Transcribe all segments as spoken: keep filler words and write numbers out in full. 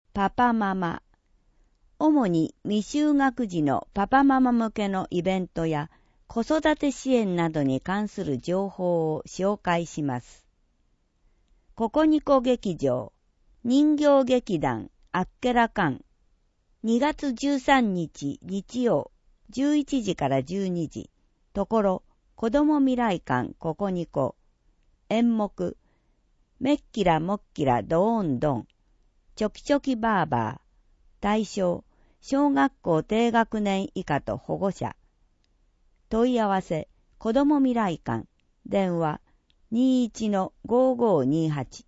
パパママ。主に未就学児のパパママ向けのイベントや子育て支援などに関する情報を紹介します。ココニコ劇場、人形劇団あっけらかん。にがつじゅうさんにち日曜、じゅういちじからじゅうにじ。ところ、子ども未来館ココニコ。演目、めっきらもっきらどーんどん。ちょきちょきバーバー。対象、小学校低学年以下と保護者。問い合わせ、子ども未来館。電話、にいちのごーごーにーはち。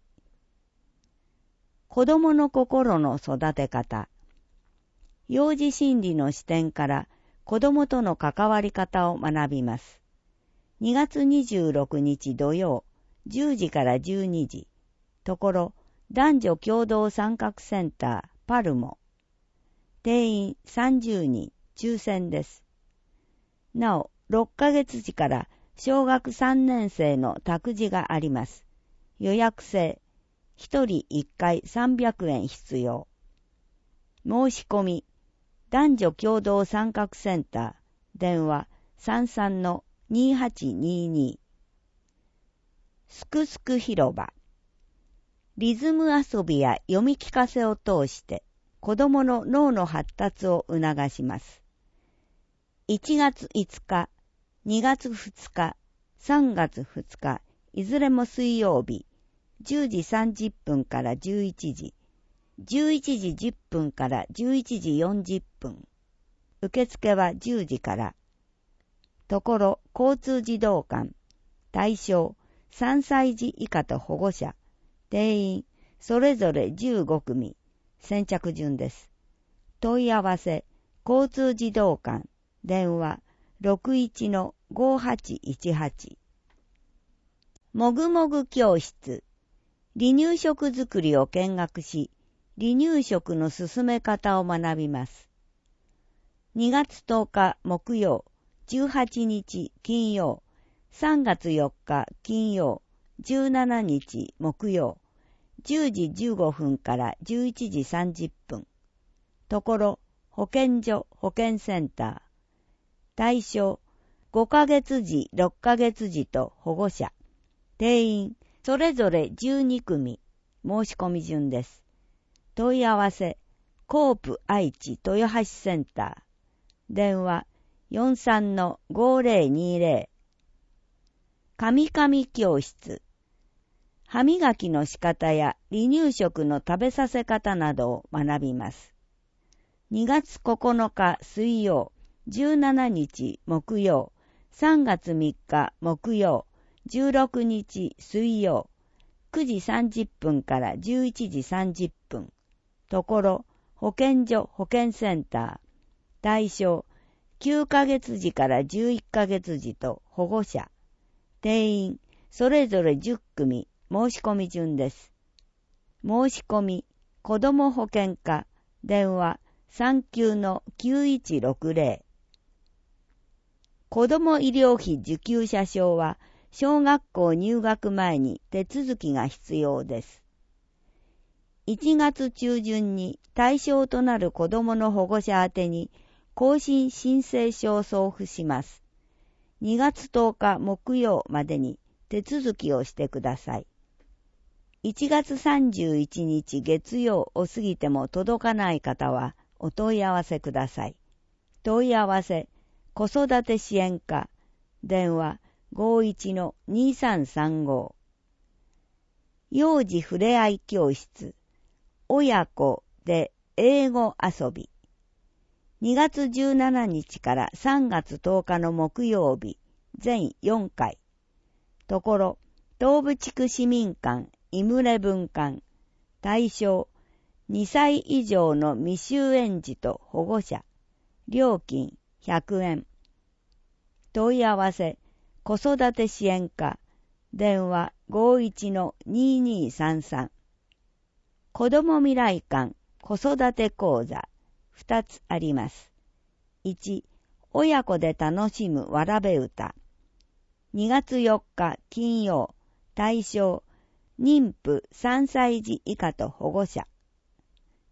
子どもの心の育て方。幼児心理の視点から子どもとの関わり方を学びます。にがつにじゅうろくにち土曜、じゅうじからじゅうにじ。ところ、男女共同参画センター、パルモ。定員さんじゅうにん、抽選です。なお、ろっかげつ時から小学さんねん生の託児があります。予約制。ひとりいっかいさんびゃくえん必要。申し込み。男女共同参画センター。電話 さんさんのにーはちにーにー。すくすく広場。リズム遊びや読み聞かせを通して子どもの脳の発達を促します。いちがついつか、にがつふつか、さんがつふつか、いずれも水曜日、じゅうじさんじゅっぷんからじゅういちじ、じゅういちじじゅっぷんからじゅういちじよんじゅっぷん。受付はじゅうじから。ところ、交通児童館。対象、さんさい児以下と保護者。定員、それぞれじゅうごくみ。先着順です。問い合わせ、交通児童館。電話、ろくいちのごーはちいちはち。もぐもぐ教室。離乳食作りを見学し、離乳食の進め方を学びます。にがつとおか木曜、じゅうはちにち金曜、さんがつよっか金曜、じゅうしちにち木曜、じゅうじじゅうごふんからじゅういちじさんじゅっぷん。ところ、保健所保健センター。対象、ごかげつじ、ろっかげつじと保護者。定員、それぞれじゅうにくみ。申し込み順です。問い合わせ、コープ愛知豊橋センター。電話、よんさんのごーぜろにーぜろ。かみかみ教室。歯磨きの仕方や離乳食の食べさせ方などを学びます。にがつここのか水曜、じゅうしちにち木曜、さんがつみっか木曜、じゅうろくにち水曜、くじさんじゅっぷんからじゅういちじさんじゅっぷん。ところ、保健所保健センター。対象、きゅうかげつじからじゅういっかげつじと保護者。定員、それぞれじゅっくみ。申し込み順です。申し込み、子ども保健課。電話、さんきゅうのきゅういちろくぜろ。子ども医療費受給者証は、小学校入学前に手続きが必要です。いちがつちゅうじゅんに対象となる子どもの保護者宛てに更新申請書を送付します。にがつとおか木曜までに手続きをしてください。いちがつさんじゅういちにち月曜を過ぎても届かない方はお問い合わせください。問い合わせ、子育て支援課、電話ごーいちのにーさんさんご。幼児ふれあい教室、親子で英語遊び。にがつじゅうしちにちからさんがつとおかの木曜日、全よんかい。ところ、東部地区市民館、イムレ分館。対象、にさい以上の未就園児と保護者。料金ひゃくえん。問い合わせ、子育て支援課。電話ごーいちのにーにーさんさん。子ども未来館子育て講座ふたつあります。いち、親子で楽しむわらべ歌。にがつよっか金曜。対象、妊婦さんさい児以下と保護者。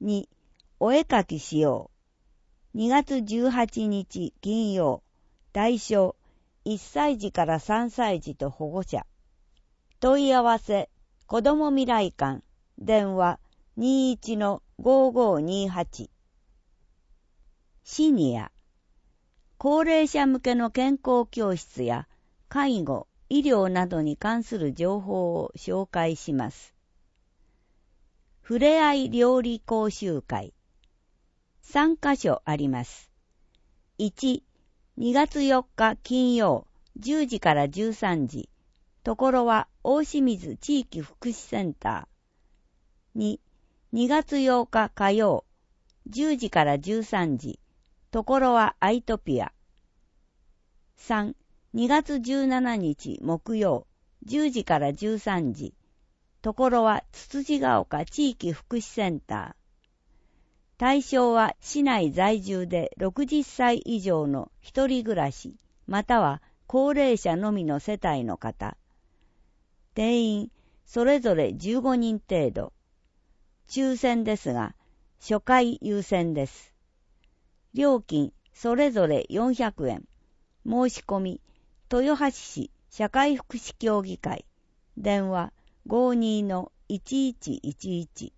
に、お絵描きしよう。にがつじゅうはちにち金曜、対象、いっさいじからさんさいじと保護者。問い合わせ、子ども未来館、電話 にじゅういちのごーごーにーはち。シニア、高齢者向けの健康教室や介護、医療などに関する情報を紹介します。ふれあい料理講習会。さんかしょあります。いち、にがつよっか金曜、じゅうじからじゅうさんじ。ところは大清水地域福祉センター。に、にがつようか火曜、じゅうじからじゅうさんじ。ところはアイトピア。さん、にがつじゅうしちにち木曜、じゅうじからじゅうさんじ。ところはつつじが丘地域福祉センター。対象は市内在住でろくじゅっさい以上の一人暮らし、または高齢者のみの世帯の方。定員、それぞれじゅうごにん程度。抽選ですが、初回優先です。料金、それぞれよんひゃくえん。申し込み、豊橋市社会福祉協議会。電話 ごーにーのいちいちいちいち。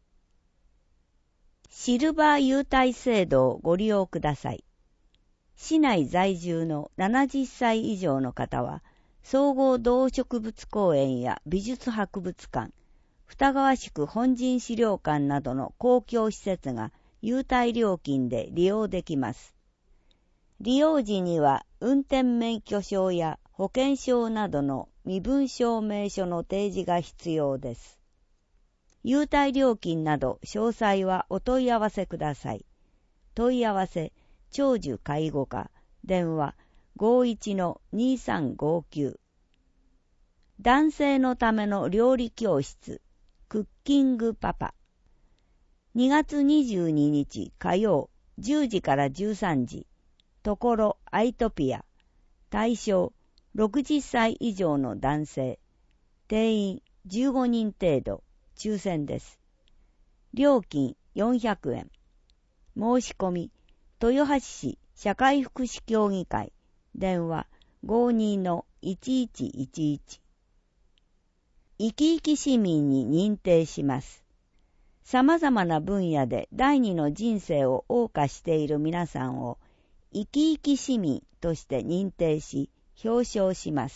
シルバー優待制度をご利用ください。市内在住のななじゅっさい以上の方は、総合動植物公園や美術博物館、二川宿本陣資料館などの公共施設が優待料金で利用できます。利用時には運転免許証や保険証などの身分証明書の提示が必要です。優待料金など詳細はお問い合わせください。問い合わせ、長寿介護課、電話 ごーいちのにーさんごーきゅう。男性のための料理教室、クッキングパパ。にがつにじゅうににち火曜、じゅうじからじゅうさんじ。ところアイトピア。対象、ろくじゅっさい以上の男性。定員じゅうごにん程度。抽選です。料金よんひゃくえん。申し込み、豊橋市社会福祉協議会。電話 ごーにーのいちいちいちいち。生き生き市民に認定します。様々な分野で第二の人生を謳歌している皆さんを生き生き市民として認定し表彰します。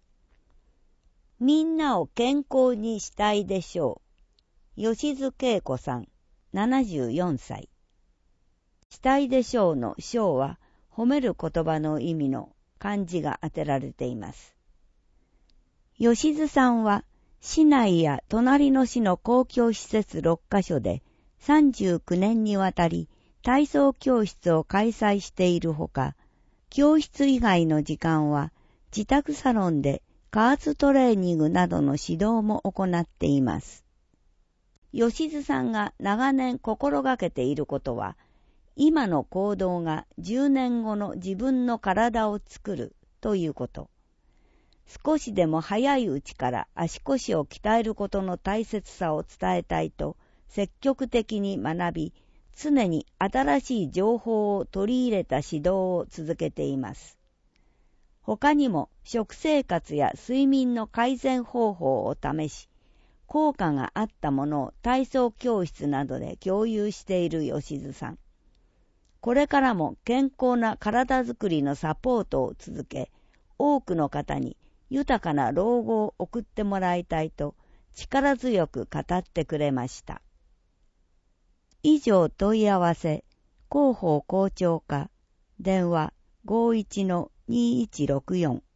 みんなを健康にしたいでしょう。吉津恵子さん、ななじゅうよんさい。したいでしょうの章は褒める言葉の意味の漢字が当てられています。吉津さんは市内や隣の市の公共施設ろっかしょでさんじゅうきゅうねんにわたり体操教室を開催しているほか、教室以外の時間は自宅サロンで加圧トレーニングなどの指導も行っています。吉津さんが長年心がけていることは、今の行動がじゅうねんごの自分の体を作るということ。少しでも早いうちから足腰を鍛えることの大切さを伝えたいと積極的に学び、常に新しい情報を取り入れた指導を続けています。他にも食生活や睡眠の改善方法を試し、効果があったものを体操教室などで共有している吉津さん。これからも健康な体づくりのサポートを続け、多くの方に豊かな老後を送ってもらいたいと力強く語ってくれました。以上問い合わせ、広報校長課、電話 ごーいちのにーいちろくよん。